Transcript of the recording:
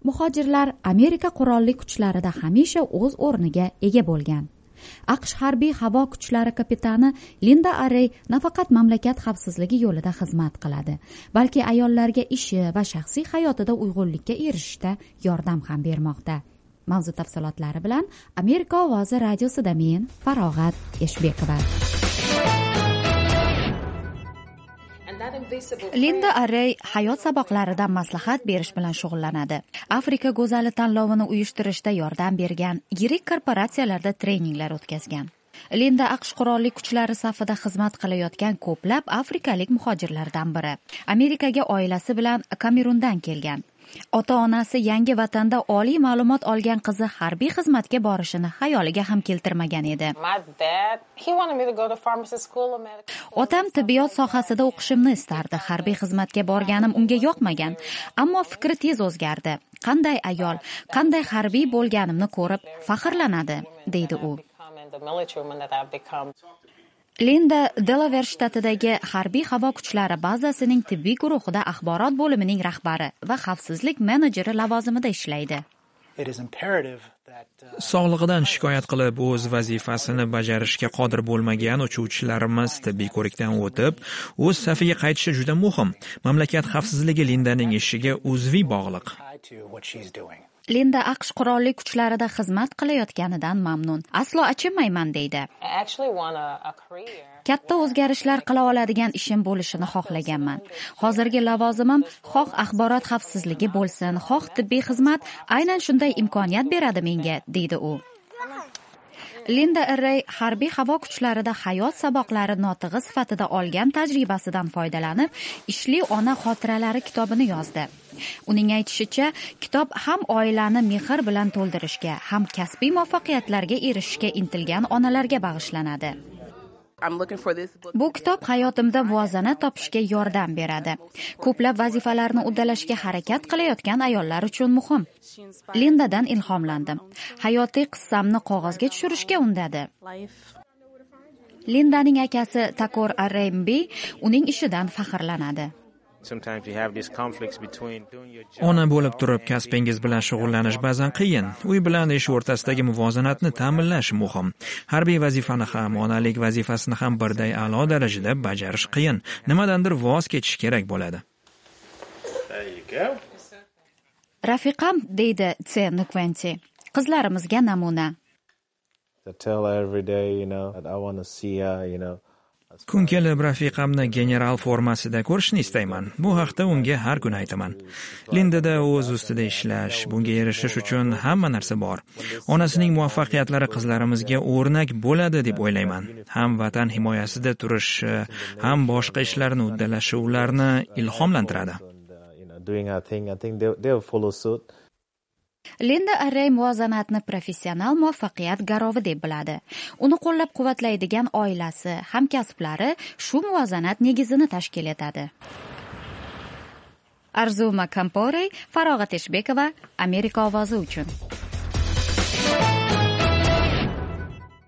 Muhojirlar Amerika qurolli kuchlarida hamisha o'z o'rniga ega bo'lgan. AQSh harbiy havo kuchlari kapitani Linda Arey nafaqat mamlakat xavfsizligi yo'lida xizmat qiladi, balki ayollarga ishi va shaxsiy hayotida uyg'unlikka erishishda yordam ham bermoqda. Mavzu tafsilotlari bilan Amerika ovozi radiosida men Farog'at Eshbekova. Linda Arey hayot saboqlaridan maslahat berish bilan shug'ullanadi. Afrika go'zali tanlovini uyushtirishda yordam bergan, yirik korporatsiyalarda treninglar o'tkazgan. Linda AQSh qurolli kuchlari safida xizmat qilayotgan ko'plab afrikalik muhojirlardan biri. Amerikaga oilasi bilan Kamerundan kelgan. Ota-onasi yangi vatanda oliy ma'lumot olgan qizi harbiy xizmatga borishini xayoliga ham keltirmagan edi. Otam tibbiyot sohasida o'qishimni istardi. Harbiy xizmatga borganim unga yoqmagan, ammo fikri tez o'zgardi. Qanday ayol, qanday harbiy bo'lganimni ko'rib faxrlanadi, deydi u. Linda Delaware shtatidagi harbiy havo kuchlari bazasining tibbiy guruhida axborot bo'limining rahbari va xavfsizlik menejeri lavozimida ishlaydi. Sog'lig'idan shikoyat qilib, o'z vazifasini bajarishga qodir bo'lmagan uchuvchilarimiz tibbiy ko'rikdan o'tib, o'z safiga qaytishi juda muhim. Mamlakat xavfsizligi Lindaning ishiga uzviy bog'liq. Linda AQSh qurolli kuchlarida xizmat qilayotganidan mamnun. Aslo achinmayman, deydi. Katta o'zgarishlar qila oladigan ishim bo'lishini xohlaganman. Hozirgi lavozimim xoh axborot xavfsizligi bo'lsin, xoh tibbiy xizmat aynan shunday imkoniyat beradi menga, deydi u. Linda Arey harbiy havo kuchlarida hayot saboqlari notig'i sifatida olgan tajribasidan foydalanib, Ishli ona xotiralari kitobini yozdi. Uning aytishicha, kitob ham oilani mehr bilan to'ldirishga, ham kasbiy muvaffaqiyatlarga erishishga intilgan onalarga bag'ishlanadi. Bu kitob hayotimda muvozanat topishga yordam beradi. Ko'plab vazifalarni uddalashga harakat qilayotgan ayollar uchun muhim. Lindadan ilhomlandim. Hayotiy qissamni qog'ozga tushirishga undadi. Lindaning akasi Takor Arembi uning ishidan faxrlanadi. Ona bo'lib turib kasbingiz bilan shug'ullanish ba'zan qiyin. Uy bilan ish o'rtasidagi muvozanatni ta'minlash muhim. Harbiy vazifani ham, onalik vazifasini ham birday a'lo darajada bajarish qiyin. Nimadandir voz kechish kerak bo'ladi. Rafiqam, deydi Tsen Quenti. Qizlarimizga namuna. Kun kelib rafiqamni general formasida ko'rishni istayman. Bu haqda unga har kun aytaman. Lindada o'z ustida ishlash, bunga erishish uchun hamma narsa bor. Onasining muvaffaqiyatlari qizlarimizga o'rnak bo'ladi deb o'ylayman. Ham vatan himoyasida turishi, ham boshqa ishlarni uddalashi ularni ilhomlantiradi. Linda Arey muvozanatni professional muvaffaqiyat garovi deb biladi. Uni qo'llab-quvvatlaydigan oilasi, hamkasblari shu muvozanat negizini tashkil etadi. Arzuma Kampore, Farog'at Eshbekova, Amerika ovozi uchun.